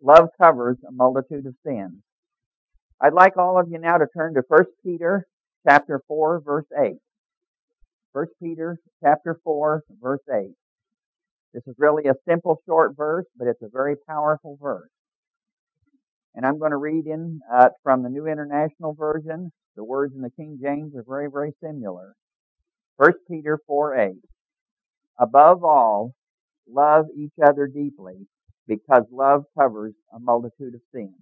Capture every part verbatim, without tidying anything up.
Love covers a multitude of sins. I'd like all of you now to turn to First Peter chapter four, verse eight. First Peter chapter four, verse eight. This is really a simple, short verse, but it's a very powerful verse. And I'm going to read in uh, from the New International Version. The words in the King James are very, very similar. First Peter four eight. Above all, love each other deeply, because love covers a multitude of sins.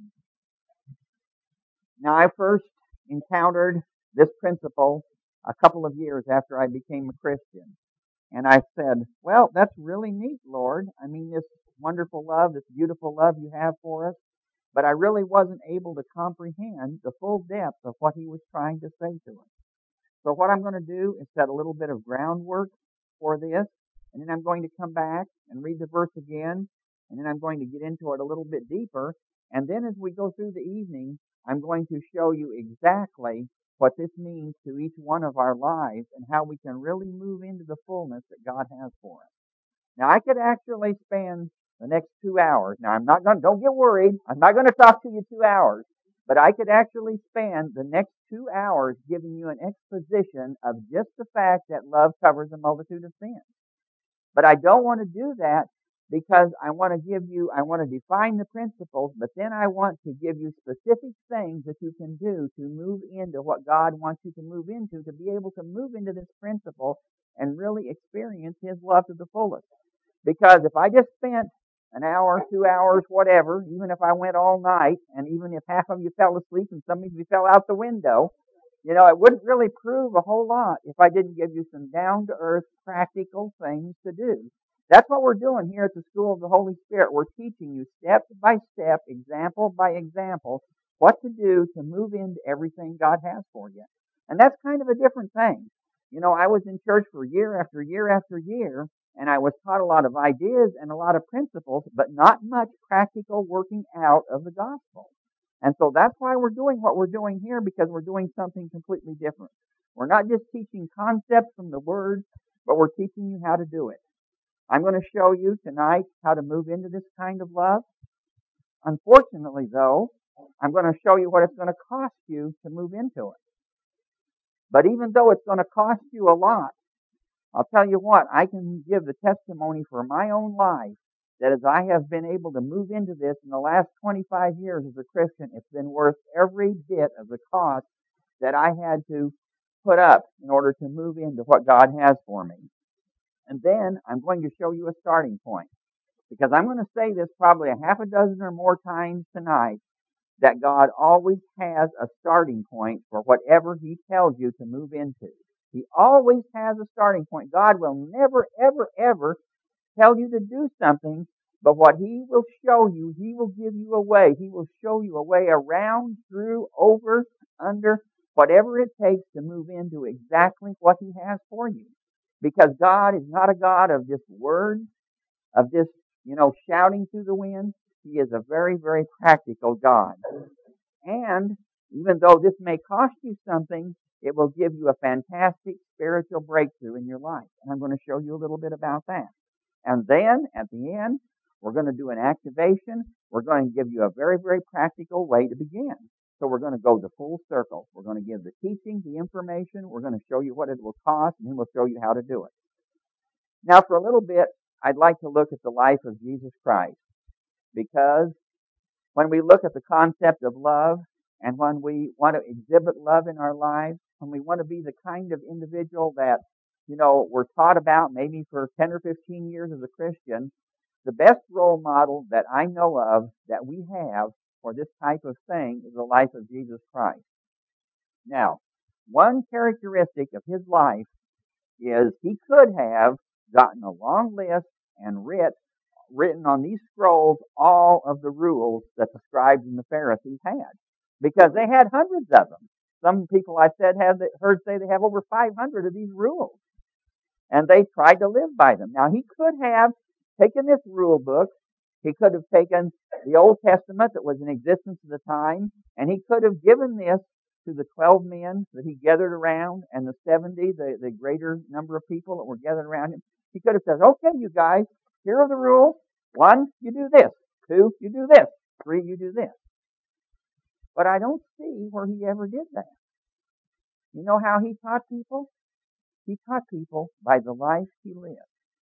Now, I first encountered this principle a couple of years after I became a Christian. And I said, well, that's really neat, Lord. I mean, this wonderful love, this beautiful love you have for us. But I really wasn't able to comprehend the full depth of what he was trying to say to us. So what I'm going to do is set a little bit of groundwork for this, and then I'm going to come back and read the verse again, and then I'm going to get into it a little bit deeper. And then as we go through the evening, I'm going to show you exactly what this means to each one of our lives and how we can really move into the fullness that God has for us. Now, I could actually spend the next two hours. Now, I'm not going to, don't get worried. I'm not going to talk to you two hours. But I could actually spend the next two hours giving you an exposition of just the fact that love covers a multitude of sins. But I don't want to do that because I want to give you, I want to define the principles, but then I want to give you specific things that you can do to move into what God wants you to move into, to be able to move into this principle and really experience His love to the fullest. Because if I just spent an hour, two hours, whatever, even if I went all night, and even if half of you fell asleep and some of you fell out the window, you know, it wouldn't really prove a whole lot if I didn't give you some down-to-earth, practical things to do. That's what we're doing here at the School of the Holy Spirit. We're teaching you step by step, example by example, what to do to move into everything God has for you. And that's kind of a different thing. You know, I was in church for year after year after year, and I was taught a lot of ideas and a lot of principles, but not much practical working out of the gospel. And so that's why we're doing what we're doing here, because we're doing something completely different. We're not just teaching concepts from the Word, but we're teaching you how to do it. I'm going to show you tonight how to move into this kind of love. Unfortunately, though, I'm going to show you what it's going to cost you to move into it. But even though it's going to cost you a lot, I'll tell you what, I can give the testimony for my own life that as I have been able to move into this in the last twenty-five years as a Christian, it's been worth every bit of the cost that I had to put up in order to move into what God has for me. And then I'm going to show you a starting point, because I'm going to say this probably a half a dozen or more times tonight, that God always has a starting point for whatever He tells you to move into. He always has a starting point. God will never, ever, ever tell you to do something, but what He will show you, He will give you a way. He will show you a way around, through, over, under, whatever it takes to move into exactly what He has for you. Because God is not a God of just words, of just, you know, shouting through the wind. He is a very, very practical God. And even though this may cost you something, it will give you a fantastic spiritual breakthrough in your life. And I'm going to show you a little bit about that. And then, at the end, we're going to do an activation. We're going to give you a very, very practical way to begin. So we're going to go the full circle. We're going to give the teaching, the information. We're going to show you what it will cost, and then we'll show you how to do it. Now, for a little bit, I'd like to look at the life of Jesus Christ. Because when we look at the concept of love, and when we want to exhibit love in our lives, when we want to be the kind of individual that, you know, we're taught about maybe for ten or fifteen years as a Christian, the best role model that I know of that we have for this type of thing is the life of Jesus Christ. Now, one characteristic of His life is He could have gotten a long list and writ, written on these scrolls all of the rules that the scribes and the Pharisees had, because they had hundreds of them. Some people I said have heard say they have over five hundred of these rules, and they tried to live by them. Now, He could have taken this rule book, He could have taken the Old Testament that was in existence at the time, and He could have given this to the twelve men that He gathered around, and the seventy, the, the greater number of people that were gathered around Him. He could have said, okay, you guys, here are the rules. One, you do this. Two, you do this. Three, you do this. But I don't see where he ever did that. You know how he taught people? He taught people by the life he lived.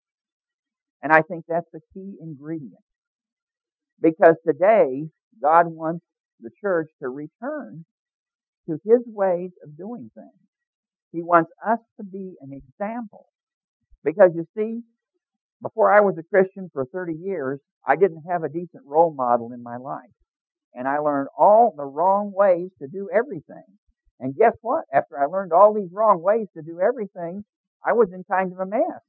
And I think that's the key ingredient. Because today, God wants the church to return to his ways of doing things. He wants us to be an example. Because you see, before I was a Christian for thirty years, I didn't have a decent role model in my life. And I learned all the wrong ways to do everything. And guess what? After I learned all these wrong ways to do everything, I was in kind of a mess.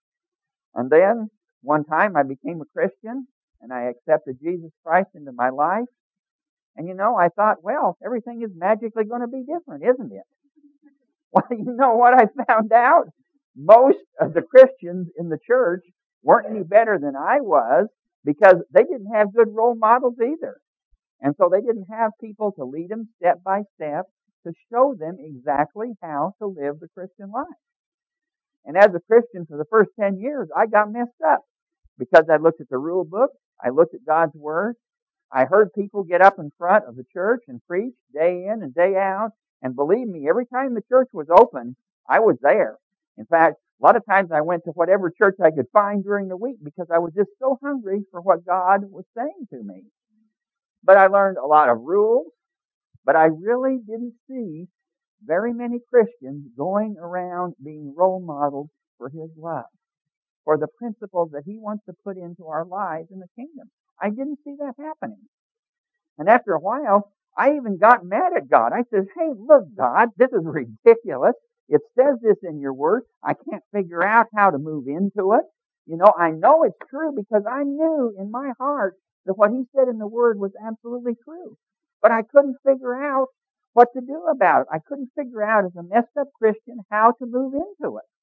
And then one time I became a Christian and I accepted Jesus Christ into my life. And you know, I thought, well, everything is magically going to be different, isn't it? Well, you know what I found out? Most of the Christians in the church weren't any better than I was because they didn't have good role models either. And so they didn't have people to lead them step by step to show them exactly how to live the Christian life. And as a Christian for the first ten years, I got messed up because I looked at the rule book, I looked at God's Word, I heard people get up in front of the church and preach day in and day out. And believe me, every time the church was open, I was there. In fact, a lot of times I went to whatever church I could find during the week because I was just so hungry for what God was saying to me. But I learned a lot of rules, but I really didn't see very many Christians going around being role models for his love, for the principles that he wants to put into our lives in the kingdom. I didn't see that happening. And after a while, I even got mad at God. I said, hey, look, God, this is ridiculous. It says this in your word. I can't figure out how to move into it. You know, I know it's true because I knew in my heart that what he said in the word was absolutely true. But I couldn't figure out what to do about it. I couldn't figure out as a messed up Christian how to move into it.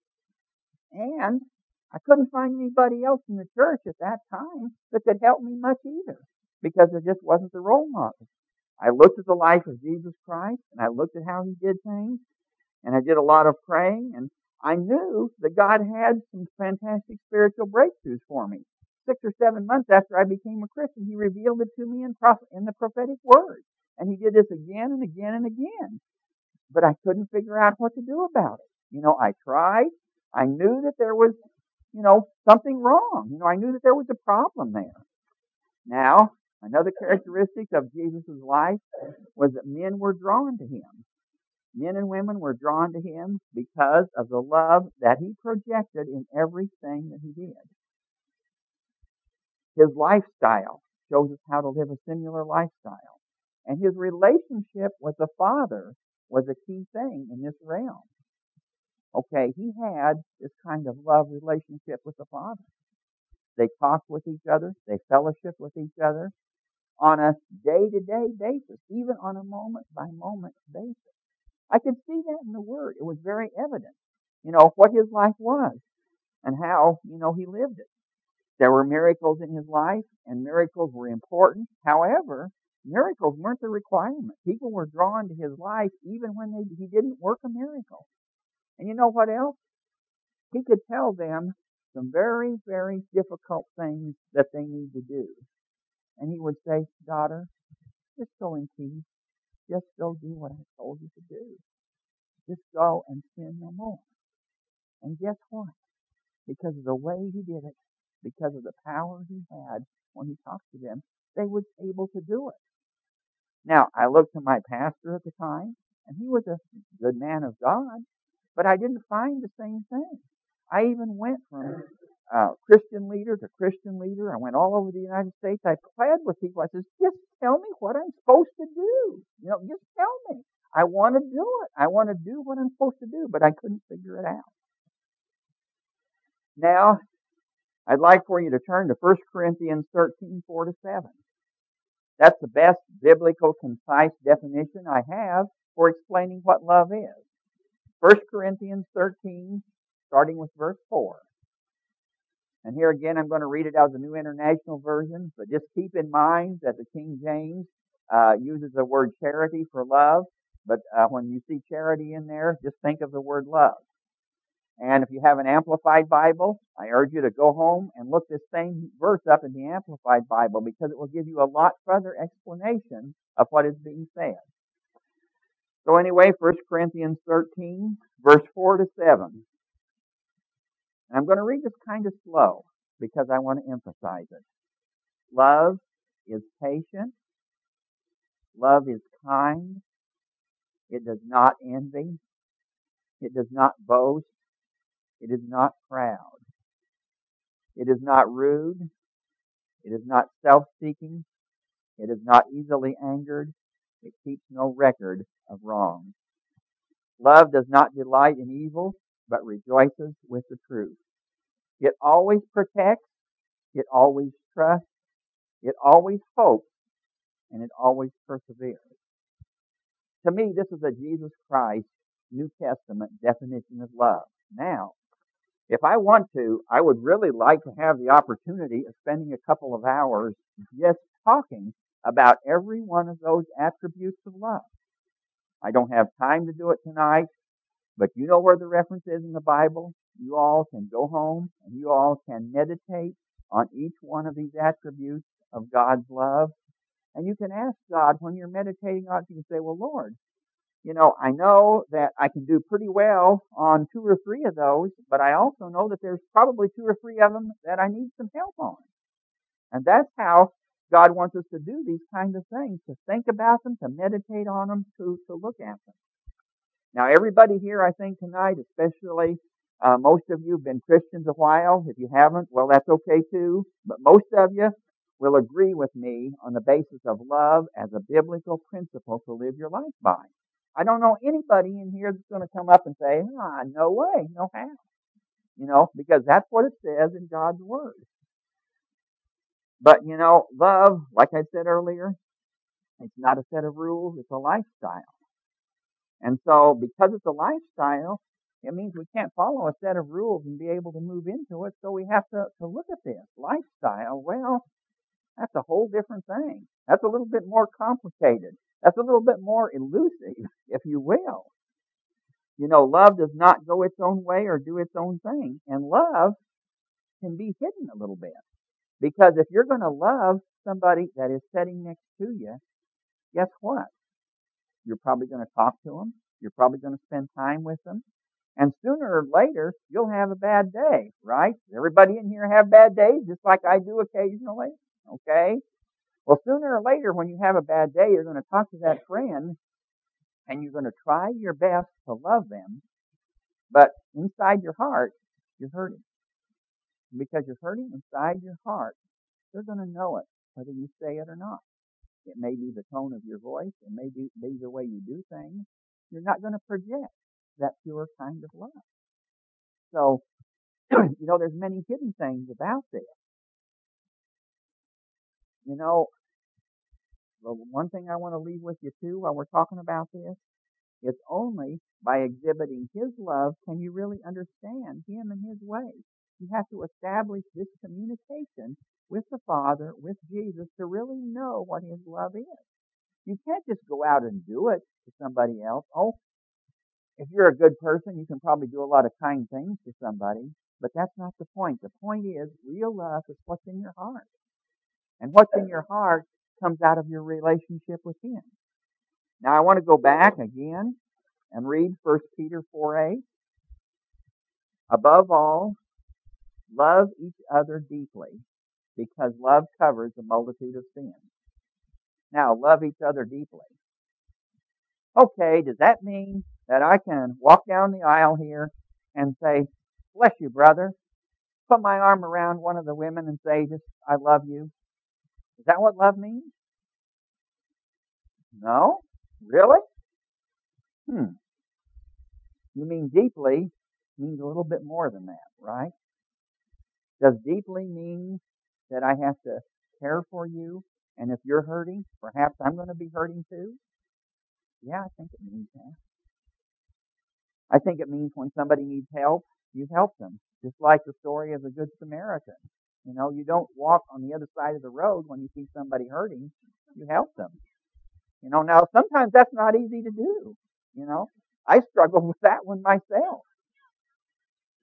And I couldn't find anybody else in the church at that time that could help me much either because there just wasn't the role model. I looked at the life of Jesus Christ and I looked at how he did things and I did a lot of praying and I knew that God had some fantastic spiritual breakthroughs for me. Six or seven months after I became a Christian, he revealed it to me in, prophet, in the prophetic word. And he did this again and again and again. But I couldn't figure out what to do about it. You know, I tried. I knew that there was, you know, something wrong. You know, I knew that there was a problem there. Now, another characteristic of Jesus' life was that men were drawn to him. Men and women were drawn to him because of the love that he projected in everything that he did. His lifestyle shows us how to live a similar lifestyle. And his relationship with the Father was a key thing in this realm. Okay, he had this kind of love relationship with the Father. They talked with each other. They fellowshiped with each other on a day-to-day basis, even on a moment-by-moment basis. I could see that in the Word. It was very evident, you know, what his life was and how, you know, he lived it. There were miracles in his life, and miracles were important. However, miracles weren't the requirement. People were drawn to his life even when they, he didn't work a miracle. And you know what else? He could tell them some very, very difficult things that they need to do. And he would say, daughter, just go in peace. Just go do what I told you to do. Just go and sin no more. And guess what? Because of the way he did it, because of the power he had when he talked to them, they were able to do it. Now, I looked to my pastor at the time, and he was a good man of God, but I didn't find the same thing. I even went from uh, Christian leader to Christian leader. I went all over the United States. I pled with people. I said, just tell me what I'm supposed to do. You know, just tell me. I want to do it. I want to do what I'm supposed to do, but I couldn't figure it out. Now, I'd like for you to turn to First Corinthians thirteen, four to seven. That's the best biblical, concise definition I have for explaining what love is. First Corinthians thirteen, starting with verse four. And here again, I'm going to read it as a New International Version, but just keep in mind that the King James uh, uses the word charity for love, but uh, when you see charity in there, just think of the word love. And if you have an Amplified Bible, I urge you to go home and look this same verse up in the Amplified Bible, because it will give you a lot further explanation of what is being said. So anyway, First Corinthians thirteen, verse four to seven. And I'm going to read this kind of slow because I want to emphasize it. Love is patient. Love is kind. It does not envy. It does not boast. It is not proud. It is not rude. It is not self-seeking. It is not easily angered. It keeps no record of wrong. Love does not delight in evil, but rejoices with the truth. It always protects. It always trusts. It always hopes. And it always perseveres. To me, this is a Jesus Christ New Testament definition of love. Now, if I want to, I would really like to have the opportunity of spending a couple of hours just talking about every one of those attributes of love. I don't have time to do it tonight, but you know where the reference is in the Bible. You all can go home and you all can meditate on each one of these attributes of God's love. And you can ask God when you're meditating on it, you can say, well, Lord, you know, I know that I can do pretty well on two or three of those, but I also know that there's probably two or three of them that I need some help on. And that's how God wants us to do these kinds of things, to think about them, to meditate on them, to, to look at them. Now, everybody here, I think tonight, especially uh, most of you have been Christians a while. If you haven't, well, that's okay too. But most of you will agree with me on the basis of love as a biblical principle to live your life by. I don't know anybody in here that's going to come up and say, ah, no way, no how. You know, because that's what it says in God's Word. But, you know, love, like I said earlier, it's not a set of rules, it's a lifestyle. And so, because it's a lifestyle, it means we can't follow a set of rules and be able to move into it, so we have to, to look at this. Lifestyle, well, that's a whole different thing. That's a little bit more complicated. That's a little bit more elusive, if you will. You know, love does not go its own way or do its own thing. And love can be hidden a little bit. Because if you're going to love somebody that is sitting next to you, guess what? You're probably going to talk to them. You're probably going to spend time with them. And sooner or later, you'll have a bad day, right? Everybody in here have bad days, just like I do occasionally, okay? Well, sooner or later, when you have a bad day, you're going to talk to that friend, and you're going to try your best to love them. But inside your heart, you're hurting. Because you're hurting inside your heart, they're going to know it, whether you say it or not. It may be the tone of your voice. It may be the way you do things. You're not going to project that pure kind of love. So, you know, there's many hidden things about this. You know, the one thing I want to leave with you too while we're talking about this, it's only by exhibiting His love can you really understand Him and His ways. You have to establish this communication with the Father, with Jesus, to really know what His love is. You can't just go out and do it to somebody else. Oh, if you're a good person, you can probably do a lot of kind things to somebody, but that's not the point. The point is, real love is what's in your heart. And what's in your heart comes out of your relationship with Him. Now, I want to go back again and read First Peter four eight. Above all, love each other deeply, because love covers a multitude of sins. Now, love each other deeply. Okay, does that mean that I can walk down the aisle here and say, bless you, brother, put my arm around one of the women and say, just, I love you? Is that what love means? No? Really? Hmm. You mean deeply means a little bit more than that, right? Does deeply mean that I have to care for you? And if you're hurting, perhaps I'm going to be hurting too? Yeah, I think it means that. I think it means when somebody needs help, you help them. Just like the story of the Good Samaritan. You know, you don't walk on the other side of the road when you see somebody hurting. You help them. You know, now sometimes that's not easy to do. You know, I struggle with that one myself.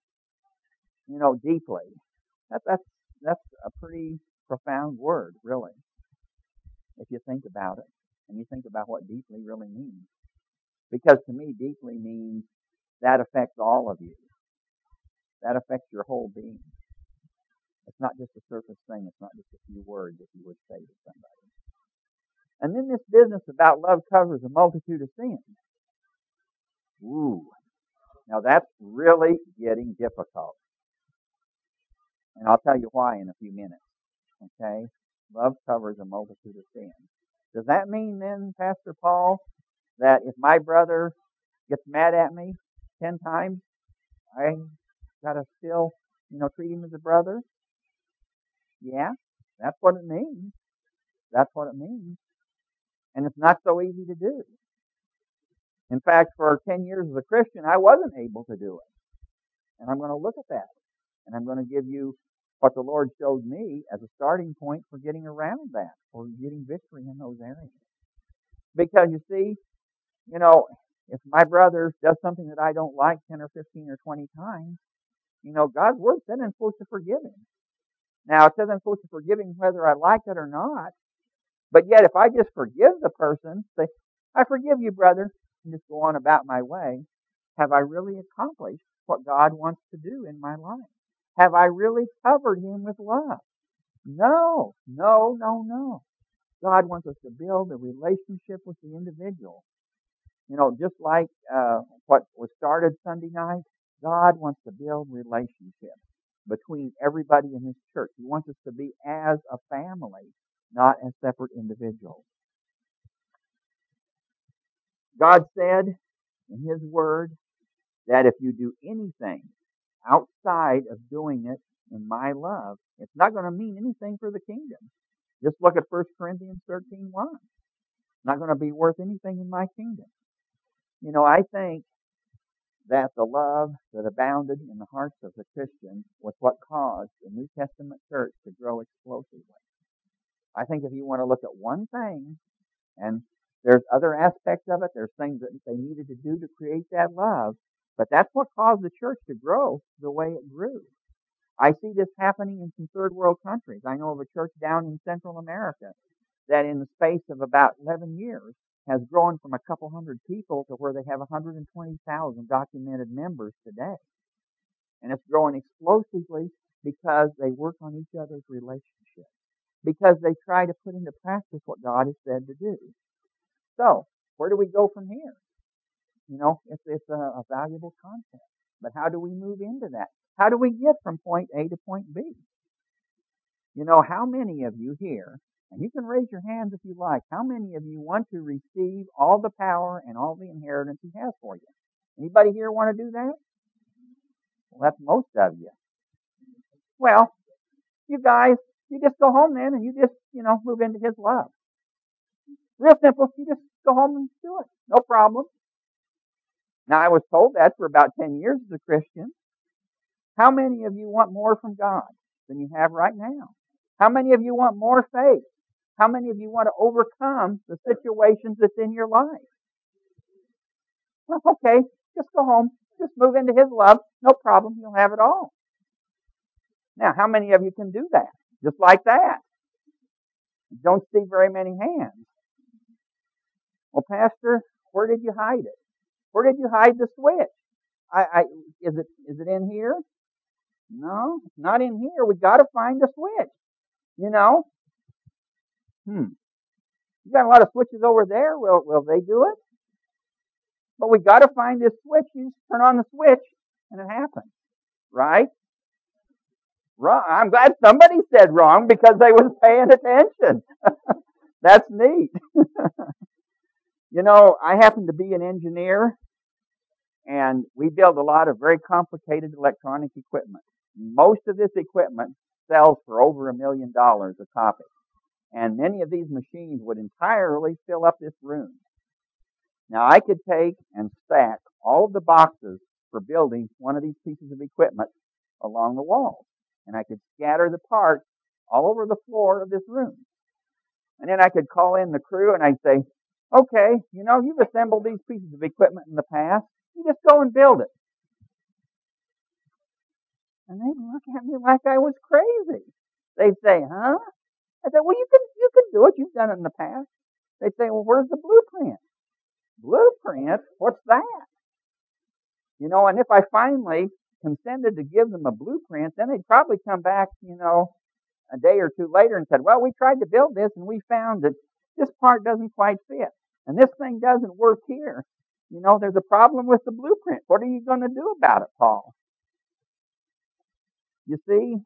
you know, deeply. That, that's, that's a pretty profound word, really, if you think about it. And you think about what deeply really means. Because to me, deeply means that affects all of you. That affects your whole being. It's not just a surface thing. It's not just a few words that you would say to somebody. And then this business about love covers a multitude of sins. Ooh. Now that's really getting difficult. And I'll tell you why in a few minutes. Okay? Love covers a multitude of sins. Does that mean then, Pastor Paul, that if my brother gets mad at me ten times, I gotta still, you know, treat him as a brother? Yeah, that's what it means. That's what it means. And it's not so easy to do. In fact, for ten years as a Christian, I wasn't able to do it. And I'm going to look at that. And I'm going to give you what the Lord showed me as a starting point for getting around that, for getting victory in those areas. Because you see, you know, if my brother does something that I don't like ten or fifteen or twenty times, you know, God's Word said I'm supposed to forgive him. Now, it says I'm supposed to forgive him whether I like it or not. But yet, if I just forgive the person, say, I forgive you, brother, and just go on about my way, have I really accomplished what God wants to do in my life? Have I really covered him with love? No, no, no, no. God wants us to build a relationship with the individual. You know, just like uh, what was started Sunday night, God wants to build relationships between everybody in his church. He wants us to be as a family, not as separate individuals. God said in his word that if you do anything outside of doing it in my love, it's not going to mean anything for the kingdom. Just look at First Corinthians thirteen one. It's not going to be worth anything in my kingdom. You know, I think that the love that abounded in the hearts of the Christians was what caused the New Testament church to grow explosively. I think if you want to look at one thing, and there's other aspects of it, there's things that they needed to do to create that love, but that's what caused the church to grow the way it grew. I see this happening in some third world countries. I know of a church down in Central America that in the space of about eleven years has grown from a couple hundred people to where they have one hundred twenty thousand documented members today. And it's growing explosively because they work on each other's relationships, because they try to put into practice what God has said to do. So, where do we go from here? You know, it's, it's a, a valuable concept. But how do we move into that? How do we get from point A to point B? You know, how many of you here, and you can raise your hands if you like, how many of you want to receive all the power and all the inheritance he has for you? Anybody here want to do that? Well, that's most of you. Well, you guys, you just go home then and you just, you know, move into his love. Real simple. You just go home and do it. No problem. Now, I was told that for about ten years as a Christian. How many of you want more from God than you have right now? How many of you want more faith? How many of you want to overcome the situations that's in your life? Well, okay, just go home. Just move into his love. No problem. You'll have it all. Now, how many of you can do that? Just like that. Don't see very many hands. Well, Pastor, where did you hide it? Where did you hide the switch? I, I, is it is it in here? No, it's not in here. We got to find the switch. You know? Hmm. You got a lot of switches over there. Will will they do it? But we got to find this switch. You just turn on the switch, and it happens. Right? Wrong. I'm glad somebody said wrong because they was paying attention. That's neat. You know, I happen to be an engineer, and we build a lot of very complicated electronic equipment. Most of this equipment sells for over a million dollars a copy. And many of these machines would entirely fill up this room. Now, I could take and stack all of the boxes for building one of these pieces of equipment along the walls. And I could scatter the parts all over the floor of this room. And then I could call in the crew and I'd say, okay, you know, you've assembled these pieces of equipment in the past. You just go and build it. And they'd look at me like I was crazy. They'd say, huh? I said, well, you can, you can do it. You've done it in the past. They'd say, well, where's the blueprint? Blueprint? What's that? You know, and if I finally consented to give them a blueprint, then they'd probably come back, you know, a day or two later and said, well, we tried to build this and we found that this part doesn't quite fit. And this thing doesn't work here. You know, there's a problem with the blueprint. What are you going to do about it, Paul? You see,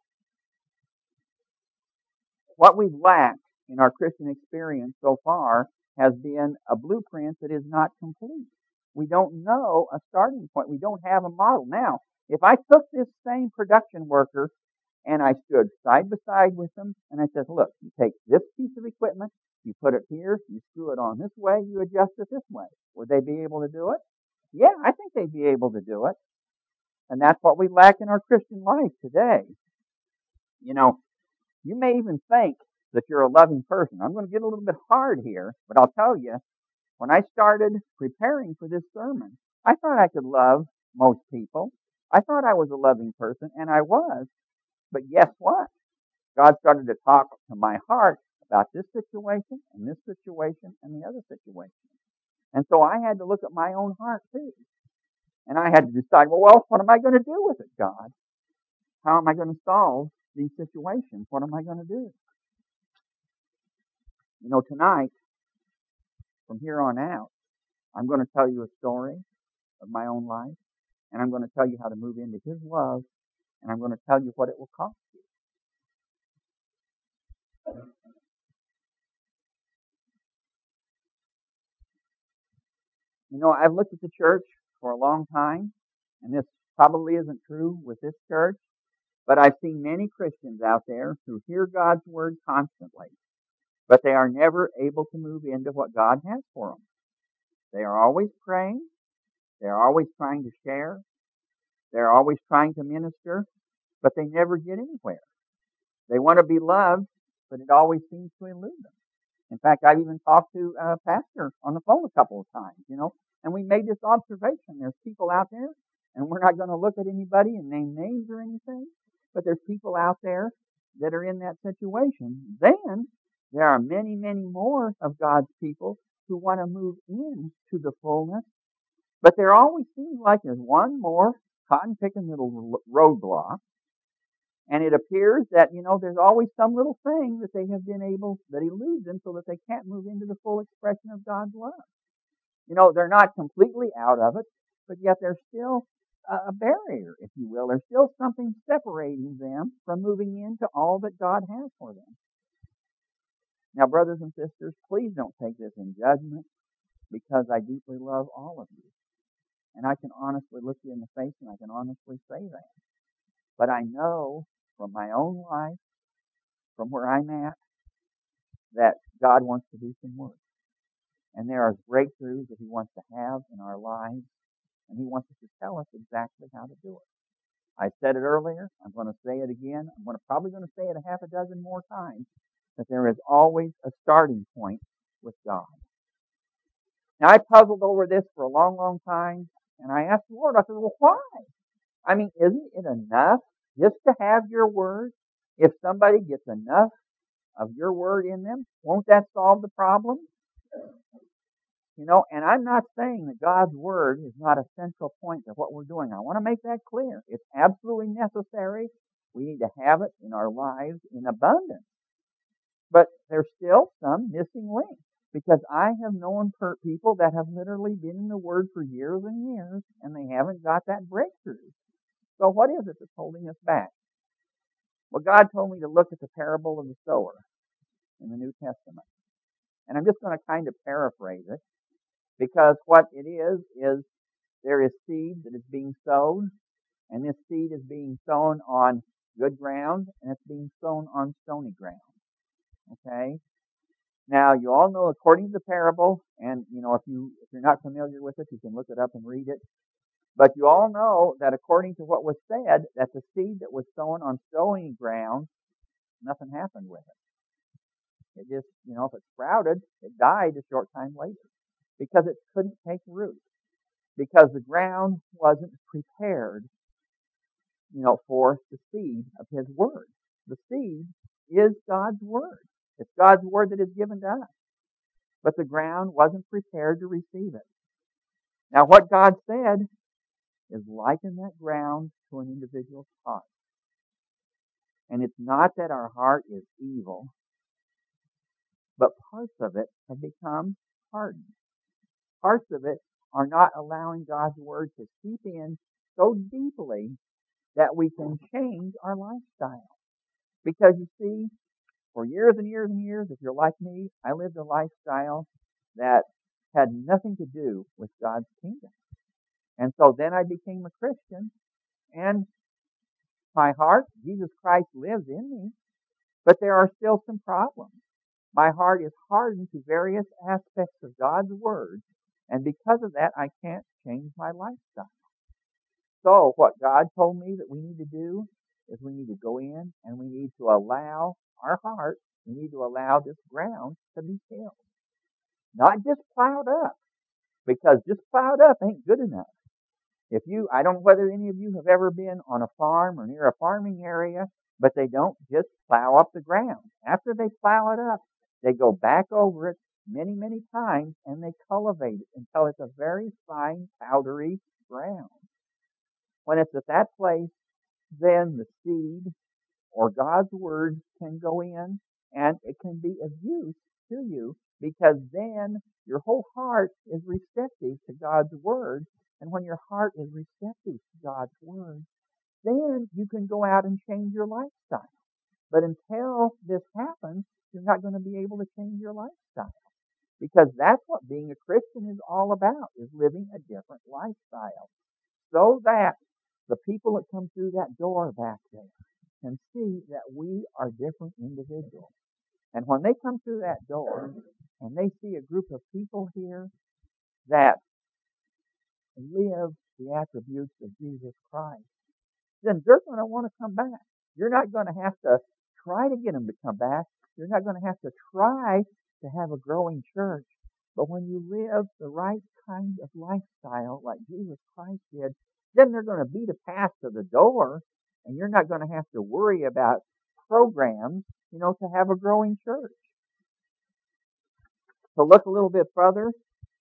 what we've lacked in our Christian experience so far has been a blueprint that is not complete. We don't know a starting point. We don't have a model. Now, if I took this same production worker and I stood side by side with them and I said, look, you take this piece of equipment, you put it here, you screw it on this way, you adjust it this way. Would they be able to do it? Yeah, I think they'd be able to do it. And that's what we lack in our Christian life today. You know, you may even think that you're a loving person. I'm going to get a little bit hard here, but I'll tell you, when I started preparing for this sermon, I thought I could love most people. I thought I was a loving person, and I was. But guess what? God started to talk to my heart about this situation and this situation and the other situation. And so I had to look at my own heart too. And I had to decide, well, well, what am I going to do with it, God? How am I going to solve these situations? What am I going to do? You know, tonight, from here on out, I'm going to tell you a story of my own life, and I'm going to tell you how to move into His love, and I'm going to tell you what it will cost you. You know, I've looked at the church for a long time, and this probably isn't true with this church, but I've seen many Christians out there who hear God's word constantly, but they are never able to move into what God has for them. They are always praying. They're always trying to share. They're always trying to minister, but they never get anywhere. They want to be loved, but it always seems to elude them. In fact, I've even talked to a pastor on the phone a couple of times, you know, and we made this observation. There's people out there, and we're not going to look at anybody and name names or anything, but there's people out there that are in that situation. Then there are many, many more of God's people who want to move in to the fullness, but there always seems like there's one more cotton-picking little roadblock. And it appears that, you know, there's always some little thing that they have been able, that eludes them so that they can't move into the full expression of God's love. You know, they're not completely out of it, but yet there's still a barrier, if you will. There's still something separating them from moving into all that God has for them. Now, brothers and sisters, please don't take this in judgment, because I deeply love all of you. And I can honestly look you in the face and I can honestly say that. But I know from my own life, from where I'm at, that God wants to do some work. And there are breakthroughs that He wants to have in our lives, and He wants us to tell us exactly how to do it. I said it earlier. I'm going to say it again. I'm going to, probably going to say it a half a dozen more times, that there is always a starting point with God. Now, I puzzled over this for a long, long time, and I asked the Lord, I said, well, why? I mean, isn't it enough just to have your word? If somebody gets enough of your word in them, won't that solve the problem? You know, and I'm not saying that God's word is not a central point of what we're doing. I want to make that clear. It's absolutely necessary. We need to have it in our lives in abundance. But there's still some missing link, because I have known people that have literally been in the word for years and years, and they haven't got that breakthrough. So what is it that's holding us back? Well, God told me to look at the parable of the sower in the New Testament. And I'm just going to kind of paraphrase it, because what it is, is there is seed that is being sown, and this seed is being sown on good ground, and it's being sown on stony ground. Okay? Now, you all know, according to the parable, and, you know, if, you, if you're not familiar with it, you can look it up and read it. But you all know that according to what was said, that the seed that was sown on stony ground, nothing happened with it. It just, you know, if it sprouted, it died a short time later, because it couldn't take root, because the ground wasn't prepared you know, forth the seed of His Word. The seed is God's Word. It's God's Word that is given to us. But the ground wasn't prepared to receive it. Now, what God said is liken that ground to an individual's heart. And it's not that our heart is evil, but parts of it have become hardened. Parts of it are not allowing God's Word to seep in so deeply that we can change our lifestyle. Because you see, for years and years and years, if you're like me, I lived a lifestyle that had nothing to do with God's kingdom. And so then I became a Christian, and my heart, Jesus Christ lives in me, but there are still some problems. My heart is hardened to various aspects of God's Word, and because of that, I can't change my lifestyle. So what God told me that we need to do is we need to go in and we need to allow our heart, we need to allow this ground to be tilled. Not just plowed up, because just plowed up ain't good enough. If you, I don't know whether any of you have ever been on a farm or near a farming area, but they don't just plow up the ground. After they plow it up, they go back over it many, many times and they cultivate it until it's a very fine, powdery ground. When it's at that place, then the seed or God's Word can go in and it can be of use to you, because then your whole heart is receptive to God's Word. And when your heart is receptive to God's Word, then you can go out and change your lifestyle. But until this happens, you're not going to be able to change your lifestyle. Because that's what being a Christian is all about, is living a different lifestyle. So that the people that come through that door back there can see that we are different individuals. And when they come through that door and they see a group of people here that live the attributes of Jesus Christ, then they're going to want to come back. You're not going to have to try to get them to come back. You're not going to have to try to have a growing church. But when you live the right kind of lifestyle like Jesus Christ did, then they're going to beat a path to the door, and you're not going to have to worry about programs, you know, to have a growing church. So look a little bit further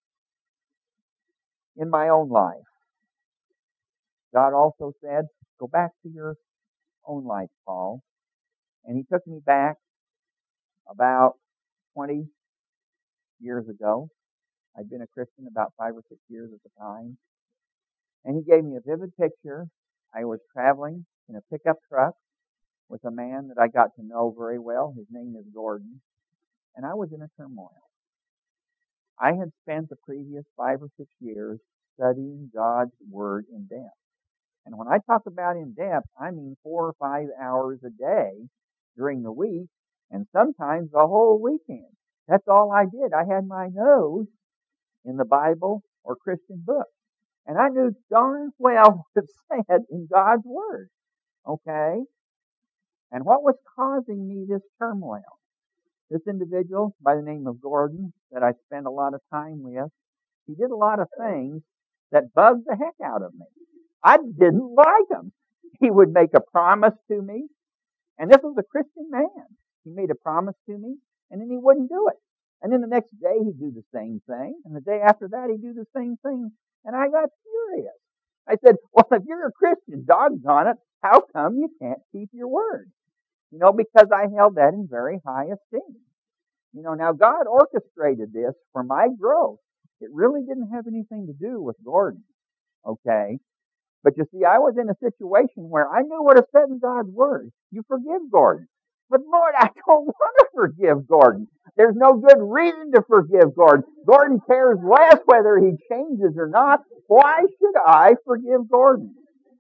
in my own life. God also said, go back to your own life, Paul. And he took me back about twenty years ago. I'd been a Christian about five or six years at the time. And he gave me a vivid picture. I was traveling in a pickup truck with a man that I got to know very well. His name is Gordon. And I was in a turmoil. I had spent the previous five or six years studying God's Word in depth. And when I talk about in depth, I mean four or five hours a day during the week, and sometimes the whole weekend. That's all I did. I had my nose in the Bible or Christian books. And I knew darn well what it said in God's Word. Okay? And what was causing me this turmoil? This individual by the name of Gordon that I spent a lot of time with, he did a lot of things that bugged the heck out of me. I didn't like him. He would make a promise to me, and this was a Christian man. He made a promise to me, and then he wouldn't do it. And then the next day he'd do the same thing, and the day after that he'd do the same thing, and I got furious. I said, well, if you're a Christian, doggone it, how come you can't keep your word? You know, because I held that in very high esteem. You know, now God orchestrated this for my growth. It really didn't have anything to do with Gordon, okay? But you see, I was in a situation where I knew what it said in God's Word. You forgive Gordon. But Lord, I don't want to forgive Gordon. There's no good reason to forgive Gordon. Gordon cares less whether he changes or not. Why should I forgive Gordon?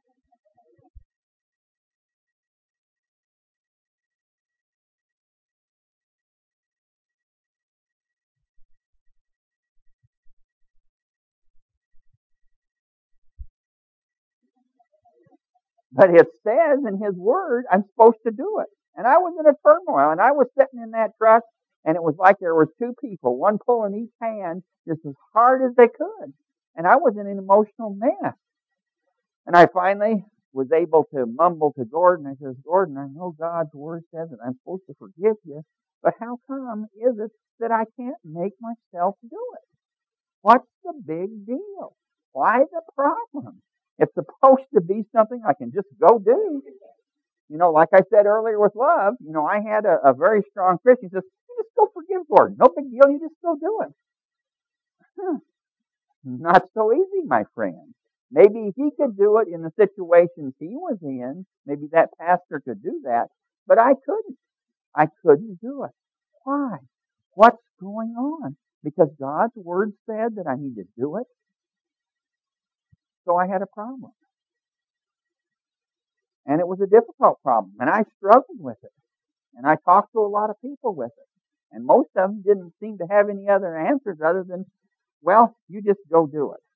But it says in His Word, I'm supposed to do it. And I was in a turmoil, and I was sitting in that truck, and it was like there was two people, one pulling each hand just as hard as they could. And I was in an emotional mess. And I finally was able to mumble to Gordon. I says, Gordon, I know God's Word says that I'm supposed to forgive you, but how come is it that I can't make myself do it? What's the big deal? Why the problem? It's supposed to be something I can just go do. You know, like I said earlier with love, you know, I had a, a very strong Christian. He says, you just go forgive Gordon. No big deal. You just go do it. Huh. Not so easy, my friend. Maybe he could do it in the situations he was in. Maybe that pastor could do that. But I couldn't. I couldn't do it. Why? What's going on? Because God's Word said that I need to do it. So I had a problem. And it was a difficult problem. And I struggled with it. And I talked to a lot of people with it. And most of them didn't seem to have any other answers other than, well, you just go do it.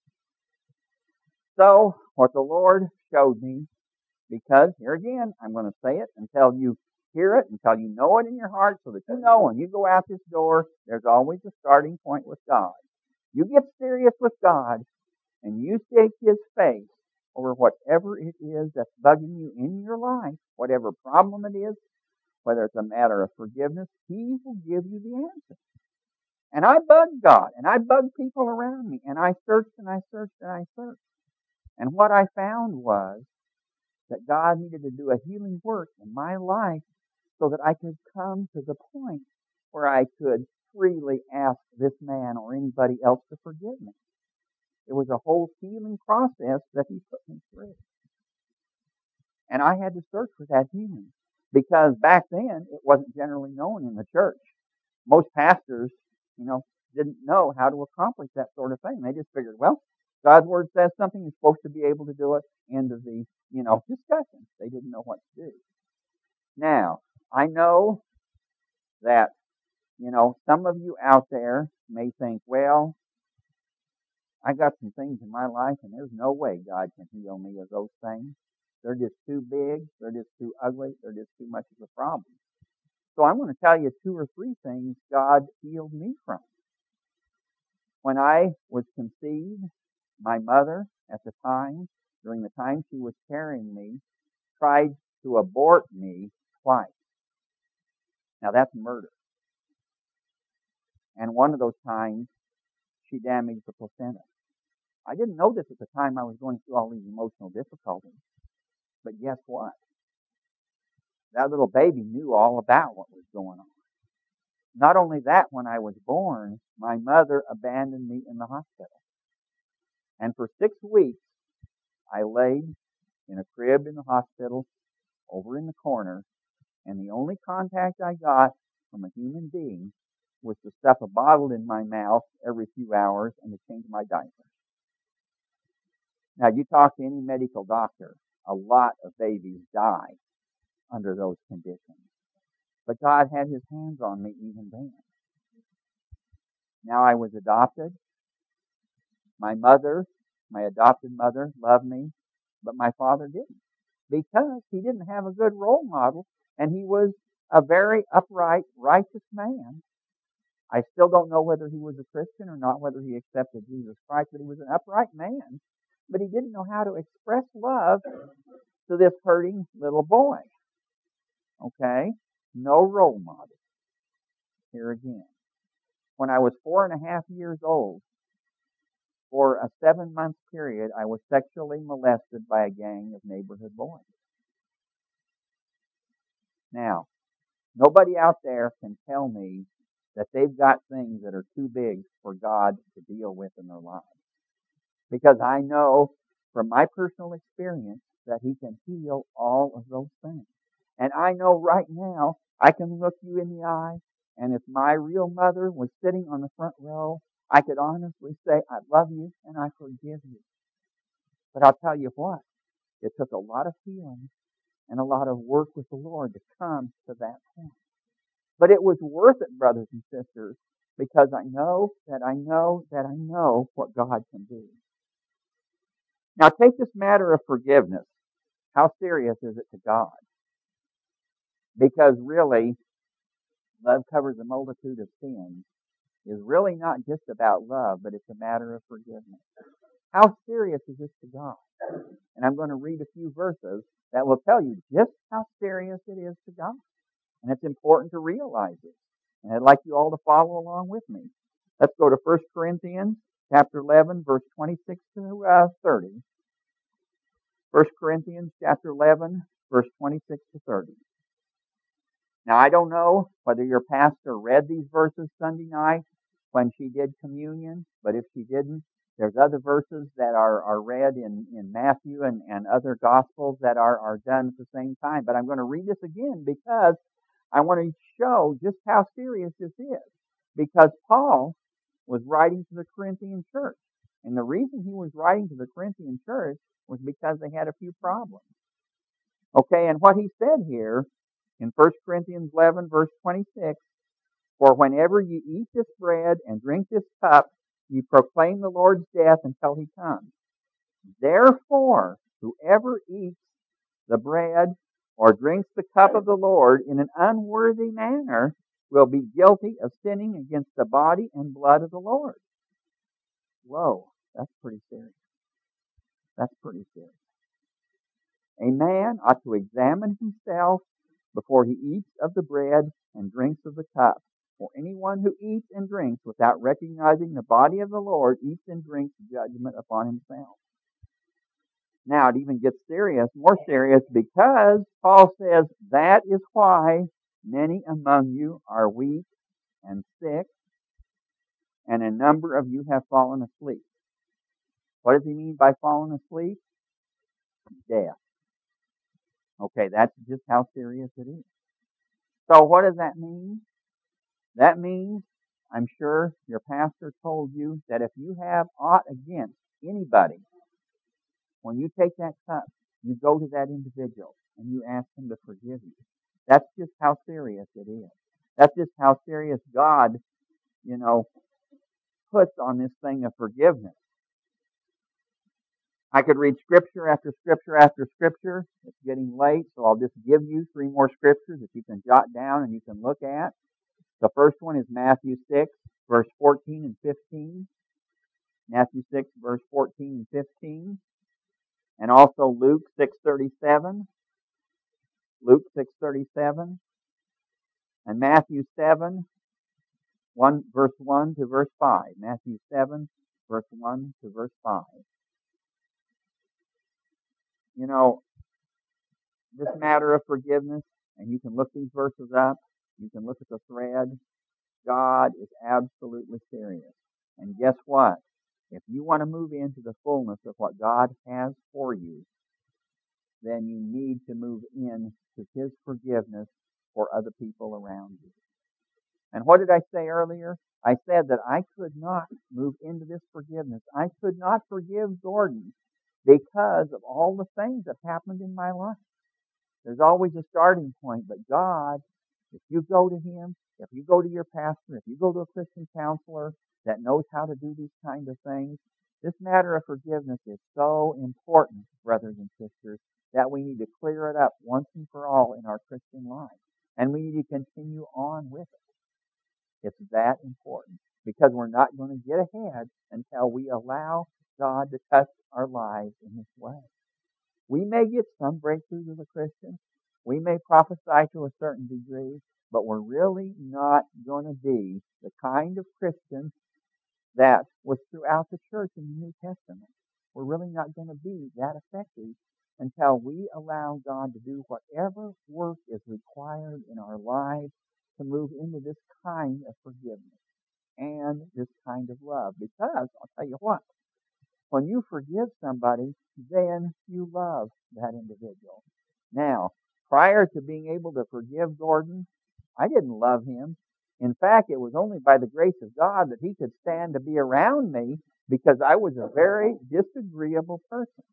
So what the Lord showed me, because here again, I'm going to say it until you hear it, until you know it in your heart, so that you know when you go out this door, there's always a starting point with God. You get serious with God, and you seek His face over whatever it is that's bugging you in your life, whatever problem it is, whether it's a matter of forgiveness, He will give you the answer. And I bugged God, and I bugged people around me, and I searched and I searched and I searched. And what I found was that God needed to do a healing work in my life so that I could come to the point where I could freely ask this man or anybody else to forgive me. It was a whole healing process that He put me through. And I had to search for that healing because back then it wasn't generally known in the church. Most pastors, you know, didn't know how to accomplish that sort of thing. They just figured, well, God's Word says something, you're supposed to be able to do it. End of the, you know, discussion. They didn't know what to do. Now, I know that, you know, some of you out there may think, well, I got some things in my life and there's no way God can heal me of those things. They're just too big. They're just too ugly. They're just too much of a problem. So I'm going to tell you two or three things God healed me from. When I was conceived, my mother at the time, during the time she was carrying me, tried to abort me twice. Now that's murder. And one of those times, she damaged the placenta. I didn't know this at the time I was going through all these emotional difficulties. But guess what? That little baby knew all about what was going on. Not only that, when I was born, my mother abandoned me in the hospital. And for six weeks, I laid in a crib in the hospital over in the corner, and the only contact I got from a human being was to stuff a bottle in my mouth every few hours and to change my diaper. Now, you talk to any medical doctor, a lot of babies die under those conditions. But God had His hands on me even then. Now I was adopted. My mother, my adopted mother, loved me, but my father didn't, because he didn't have a good role model, and he was a very upright, righteous man. I still don't know whether he was a Christian or not, whether he accepted Jesus Christ, but he was an upright man. But he didn't know how to express love to this hurting little boy. Okay? No role model. Here again. When I was four and a half years old, for a seven-month period, I was sexually molested by a gang of neighborhood boys. Now, nobody out there can tell me that they've got things that are too big for God to deal with in their lives. Because I know from my personal experience that He can heal all of those things. And I know right now I can look you in the eye, and if my real mother was sitting on the front row, I could honestly say, I love you and I forgive you. But I'll tell you what, it took a lot of healing and a lot of work with the Lord to come to that point. But it was worth it, brothers and sisters, because I know that I know that I know what God can do. Now take this matter of forgiveness. How serious is it to God? Because really, love covers a multitude of sins is really not just about love, but it's a matter of forgiveness. How serious is this to God? And I'm going to read a few verses that will tell you just how serious it is to God. And it's important to realize it. And I'd like you all to follow along with me. Let's go to First Corinthians chapter eleven, verse twenty-six to uh, thirty. First Corinthians chapter eleven, verse twenty-six to thirty. Now, I don't know whether your pastor read these verses Sunday night when she did communion, but if she didn't, there's other verses that are, are read in, in Matthew and, and other Gospels that are, are done at the same time. But I'm going to read this again because I want to show just how serious this is. Because Paul was writing to the Corinthian church. And the reason he was writing to the Corinthian church was because they had a few problems. Okay, and what he said here in First Corinthians eleven, verse twenty-six, for whenever you eat this bread and drink this cup, you proclaim the Lord's death until he comes. Therefore, whoever eats the bread or drinks the cup of the Lord in an unworthy manner will be guilty of sinning against the body and blood of the Lord. Whoa, that's pretty serious. That's pretty serious. A man ought to examine himself before he eats of the bread and drinks of the cup. For anyone who eats and drinks without recognizing the body of the Lord eats and drinks judgment upon himself. Now it even gets serious, more serious, because Paul says that is why many among you are weak and sick, and a number of you have fallen asleep. What does he mean by fallen asleep? Death. Okay, that's just how serious it is. So what does that mean? That means, I'm sure your pastor told you that if you have aught against anybody, when you take that cup, you go to that individual and you ask him to forgive you. That's just how serious it is. That's just how serious God, you know, puts on this thing of forgiveness. I could read scripture after scripture after scripture. It's getting late, so I'll just give you three more scriptures that you can jot down and you can look at. The first one is Matthew six, verse fourteen and fifteen. Matthew six, verse fourteen and fifteen. And also Luke six thirty-seven. Luke six thirty-seven. And Matthew seven, one, verse one to verse five. Matthew seven, verse one to verse five. You know, this matter of forgiveness, and you can look these verses up, you can look at the thread, God is absolutely serious. And guess what? If you want to move into the fullness of what God has for you, then you need to move in to His forgiveness for other people around you. And what did I say earlier? I said that I could not move into this forgiveness. I could not forgive Gordon because of all the things that happened in my life. There's always a starting point, but God, if you go to Him, if you go to your pastor, if you go to a Christian counselor that knows how to do these kind of things, this matter of forgiveness is so important, brothers and sisters, that we need to clear it up once and for all in our Christian life. And we need to continue on with it. It's that important, because we're not going to get ahead until we allow God to touch our lives in this way. We may get some breakthroughs as a Christian. We may prophesy to a certain degree, but we're really not going to be the kind of Christian that was throughout the church in the New Testament. We're really not going to be that effective until we allow God to do whatever work is required in our lives to move into this kind of forgiveness and this kind of love. Because, I'll tell you what, when you forgive somebody, then you love that individual. Now, prior to being able to forgive Gordon, I didn't love him. In fact, it was only by the grace of God that he could stand to be around me, because I was a very disagreeable person.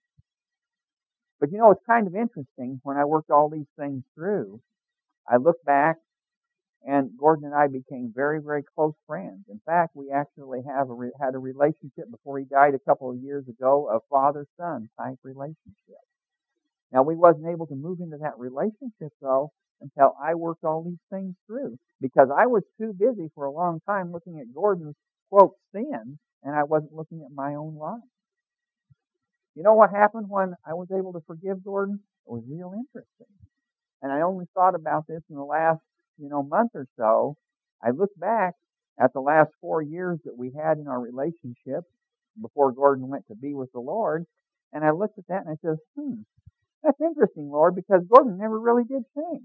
But you know, it's kind of interesting, when I worked all these things through, I look back, and Gordon and I became very, very close friends. In fact, we actually have a re- had a relationship before he died a couple of years ago, a father-son type relationship. Now, we wasn't able to move into that relationship, though, until I worked all these things through, because I was too busy for a long time looking at Gordon's, quote, sin, and I wasn't looking at my own life. You know what happened when I was able to forgive Gordon? It was real interesting. And I only thought about this in the last, you know, month or so. I looked back at the last four years that we had in our relationship before Gordon went to be with the Lord, and I looked at that and I said, hmm, that's interesting, Lord, because Gordon never really did sing.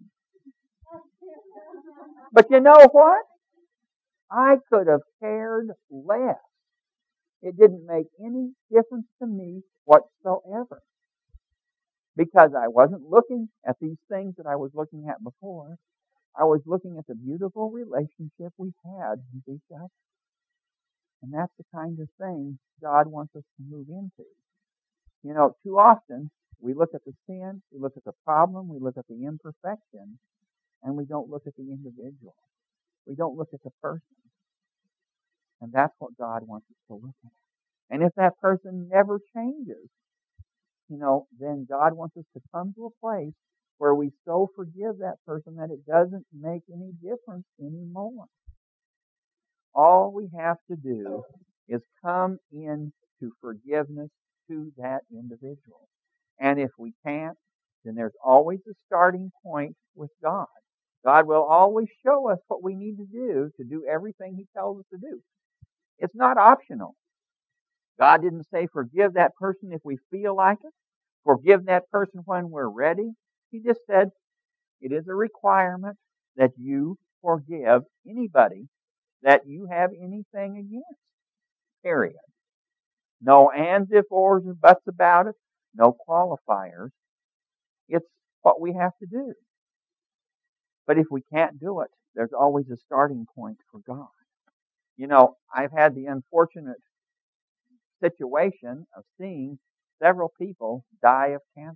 But you know what? I could have cared less. It didn't make any difference to me whatsoever, because I wasn't looking at these things that I was looking at before. I was looking at the beautiful relationship we had with each other. And that's the kind of thing God wants us to move into. You know, too often we look at the sin, we look at the problem, we look at the imperfection, and we don't look at the individual. We don't look at the person. And that's what God wants us to look at. And if that person never changes, you know, then God wants us to come to a place where we so forgive that person that it doesn't make any difference anymore. All we have to do is come into forgiveness to that individual. And if we can't, then there's always a starting point with God. God will always show us what we need to do to do everything He tells us to do. It's not optional. God didn't say forgive that person if we feel like it, forgive that person when we're ready. He just said it is a requirement that you forgive anybody that you have anything against. Period. No ands, if, ors, or buts about it. No qualifiers. It's what we have to do. But if we can't do it, there's always a starting point for God. You know, I've had the unfortunate situation of seeing several people die of cancer.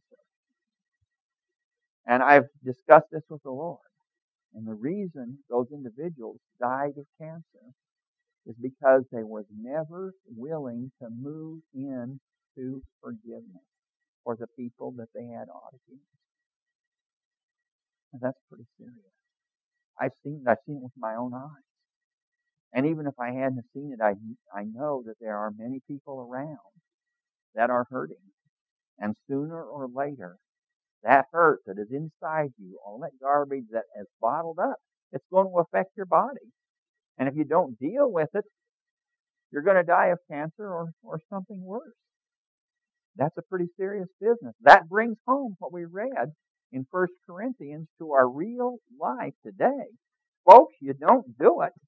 And I've discussed this with the Lord. And the reason those individuals died of cancer is because they were never willing to move into forgiveness for the people that they had ought against. And that's pretty serious. I've seen it, I've seen it with my own eyes. And even if I hadn't seen it, I, I know that there are many people around that are hurting. And sooner or later, that hurt that is inside you, all that garbage that is bottled up, it's going to affect your body. And if you don't deal with it, you're going to die of cancer or, or something worse. That's a pretty serious business. That brings home what we read in First Corinthians to our real life today. Folks, you don't do it.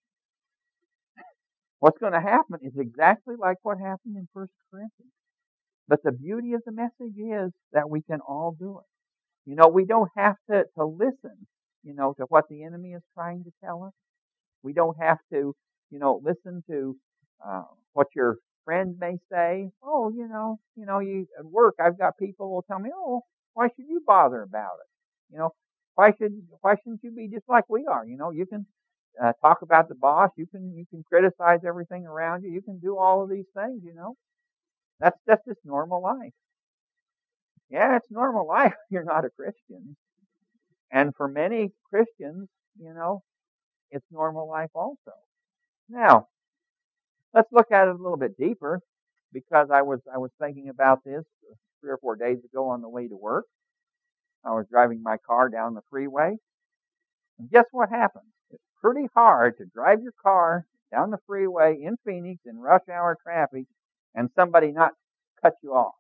What's going to happen is exactly like what happened in First Corinthians. But the beauty of the message is that we can all do it. You know, we don't have to, to listen, you know, to what the enemy is trying to tell us. We don't have to, you know, listen to uh, what your friend may say. Oh, you know, you know, you at work, I've got people who will tell me, oh, why should you bother about it? You know, why should why shouldn't you be just like we are? You know, you can uh, talk about the boss, you can you can criticize everything around you, you can do all of these things. You know, that's that's just normal life. Yeah, it's normal life. You're not a Christian, and for many Christians, you know, it's normal life also. Now, let's look at it a little bit deeper, because I was I was thinking about this three or four days ago on the way to work. I was driving my car down the freeway, and guess what happens? It's pretty hard to drive your car down the freeway in Phoenix in rush hour traffic and somebody not cut you off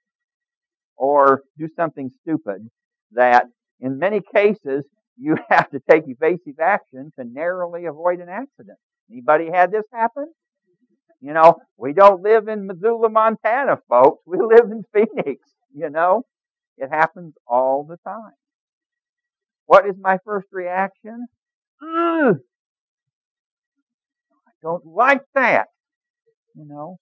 or do something stupid that in many cases you have to take evasive action to narrowly avoid an accident. Anybody had this happen? You know, we don't live in Missoula, Montana, folks. We live in Phoenix, you know. It happens all the time. What is my first reaction? Ugh, I don't like that, you know.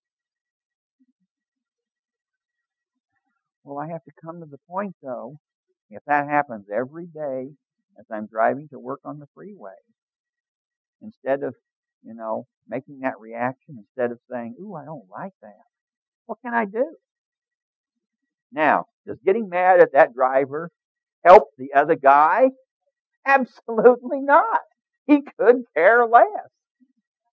Well, I have to come to the point, though, if that happens every day as I'm driving to work on the freeway, instead of, you know, making that reaction, instead of saying, ooh, I don't like that, what can I do? Now, does getting mad at that driver help the other guy? Absolutely not. He could care less.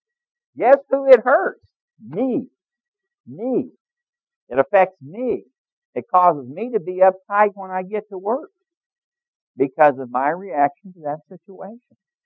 Guess who it hurts? Me. Me. It affects me. It causes me to be uptight when I get to work because of my reaction to that situation.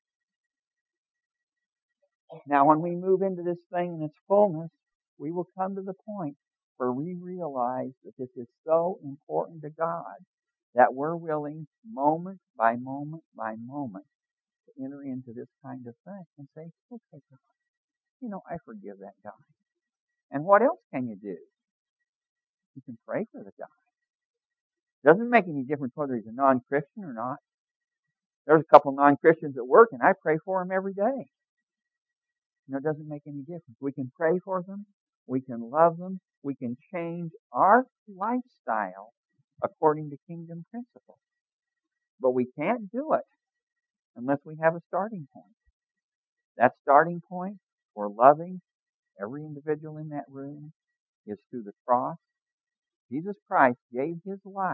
Now, when we move into this thing in its fullness, we will come to the point where we realize that this is so important to God that we're willing, moment by moment by moment, to enter into this kind of thing and say, okay, God, you know, I forgive that guy. And what else can you do? You can pray for the guy. Doesn't make any difference whether he's a non-Christian or not. There's a couple non-Christians at work, and I pray for them every day. You know, it doesn't make any difference. We can pray for them. We can love them. We can change our lifestyle according to kingdom principles. But we can't do it unless we have a starting point. That starting point for loving every individual in that room is through the cross. Jesus Christ gave His life.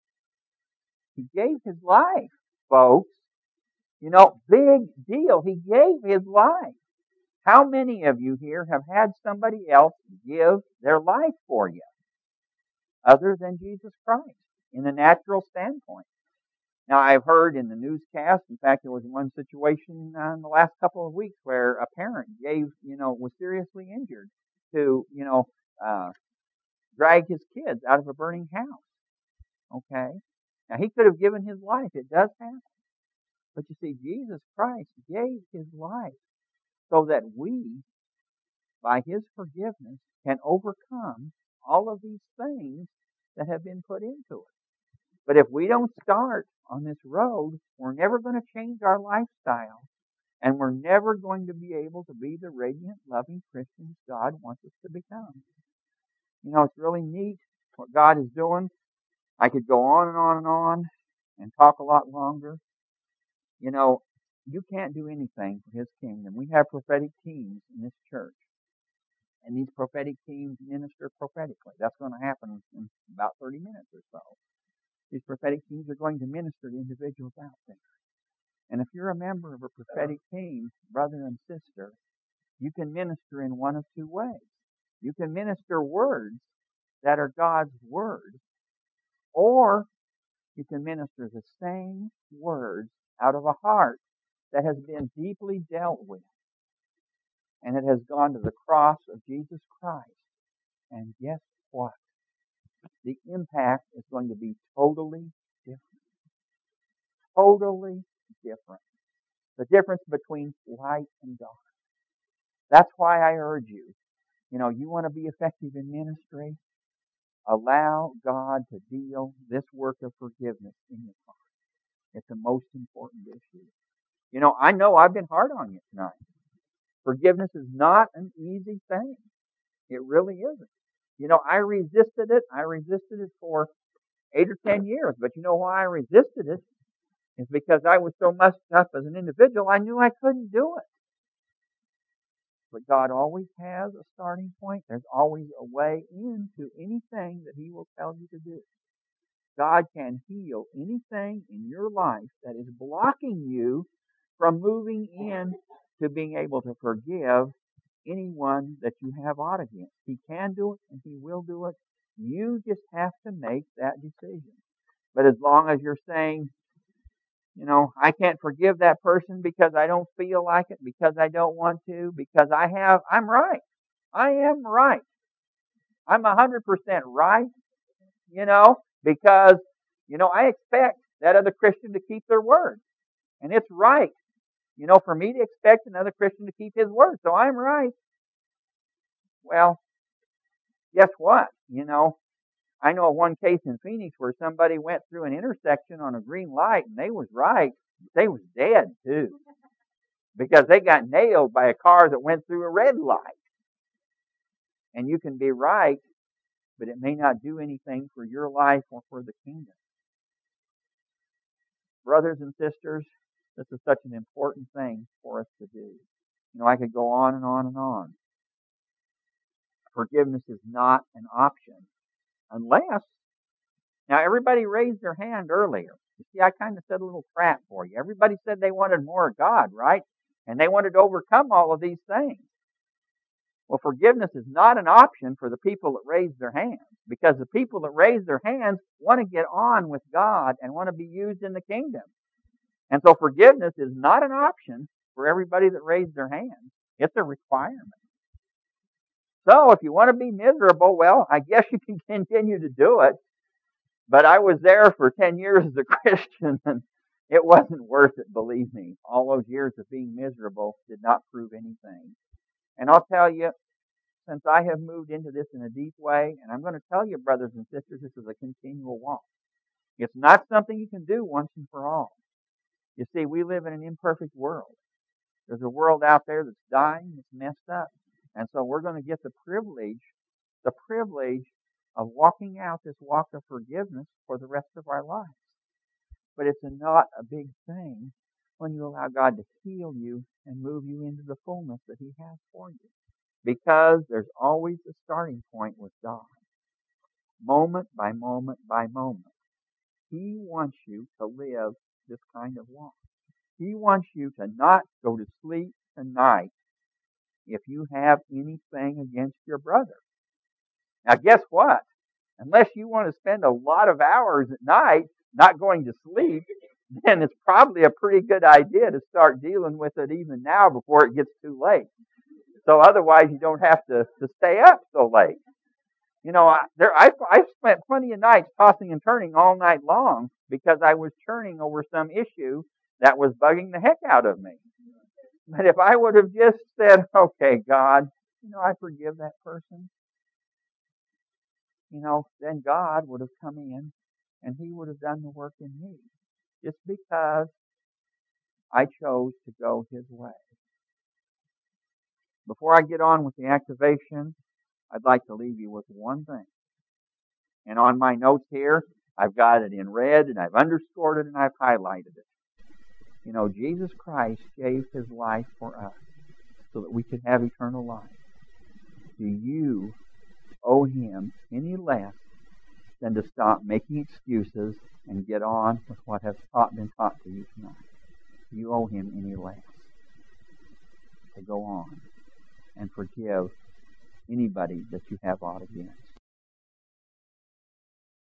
He gave His life, folks. You know, big deal. He gave His life. How many of you here have had somebody else give their life for you other than Jesus Christ in a natural standpoint? Now, I've heard in the newscast, in fact, there was one situation uh, in the last couple of weeks where a parent gave, you know, was seriously injured to, you know, uh, drag his kids out of a burning house. Okay? Now, he could have given his life. It does happen. But you see, Jesus Christ gave His life so that we, by His forgiveness, can overcome all of these things that have been put into it. But if we don't start on this road, we're never going to change our lifestyle, and we're never going to be able to be the radiant, loving Christians God wants us to become. You know, it's really neat what God is doing. I could go on and on and on and talk a lot longer. You know, you can't do anything for His kingdom. We have prophetic teams in this church, and these prophetic teams minister prophetically. That's going to happen in about thirty minutes or so. These prophetic teams are going to minister to individuals out there. And if you're a member of a prophetic team, brother and sister, you can minister in one of two ways. You can minister words that are God's word, or you can minister the same words out of a heart that has been deeply dealt with, and it has gone to the cross of Jesus Christ. And guess what? The impact is going to be totally different. Totally different. The difference between light and dark. That's why I urge you, you know, you want to be effective in ministry, allow God to deal this work of forgiveness in your heart. It's the most important issue. You know, I know I've been hard on you tonight. Forgiveness is not an easy thing. It really isn't. You know, I resisted it. I resisted it for eight or ten years. But you know why I resisted it? It's because I was so messed up as an individual, I knew I couldn't do it. But God always has a starting point. There's always a way into anything that He will tell you to do. God can heal anything in your life that is blocking you from moving in to being able to forgive anyone that you have ought against. He can do it and He will do it. You just have to make that decision. But as long as you're saying, you know, I can't forgive that person because I don't feel like it, because I don't want to, because I have, I'm right. I am right. I'm one hundred percent right, you know, because, you know, I expect that other Christian to keep their word. And it's right, you know, for me to expect another Christian to keep his word. So I'm right. Well, guess what? You know, I know of one case in Phoenix where somebody went through an intersection on a green light and they was right. They was dead too. Because they got nailed by a car that went through a red light. And you can be right, but it may not do anything for your life or for the kingdom. Brothers and sisters, this is such an important thing for us to do. You know, I could go on and on and on. Forgiveness is not an option unless, now everybody raised their hand earlier. You see, I kind of set a little trap for you. Everybody said they wanted more of God, right? And they wanted to overcome all of these things. Well, forgiveness is not an option for the people that raise their hands, because the people that raise their hands want to get on with God and want to be used in the kingdom. And so forgiveness is not an option for everybody that raised their hands. It's a requirement. So if you want to be miserable, well, I guess you can continue to do it. But I was there for ten years as a Christian, and it wasn't worth it, believe me. All those years of being miserable did not prove anything. And I'll tell you, since I have moved into this in a deep way, and I'm going to tell you, brothers and sisters, this is a continual walk. It's not something you can do once and for all. You see, we live in an imperfect world. There's a world out there that's dying, that's messed up. And so we're going to get the privilege, the privilege of walking out this walk of forgiveness for the rest of our lives. But it's not a big thing when you allow God to heal you and move you into the fullness that He has for you. Because there's always a starting point with God. Moment by moment by moment. He wants you to live this kind of walk. He wants you to not go to sleep tonight if you have anything against your brother. Now guess what? Unless you want to spend a lot of hours at night not going to sleep, then it's probably a pretty good idea to start dealing with it even now before it gets too late. So otherwise you don't have to, to stay up so late. You know, I, there I I spent plenty of nights tossing and turning all night long because I was churning over some issue that was bugging the heck out of me. But if I would have just said, okay, God, you know, I forgive that person, you know, then God would have come in and He would have done the work in me. Just because I chose to go His way. Before I get on with the activation, I'd like to leave you with one thing. And on my notes here, I've got it in red and I've underscored it and I've highlighted it. You know, Jesus Christ gave His life for us so that we could have eternal life. Do you owe Him any less than to stop making excuses and get on with what has taught, been taught to you tonight? Do you owe Him any less to go on and forgive anybody that you have aught against?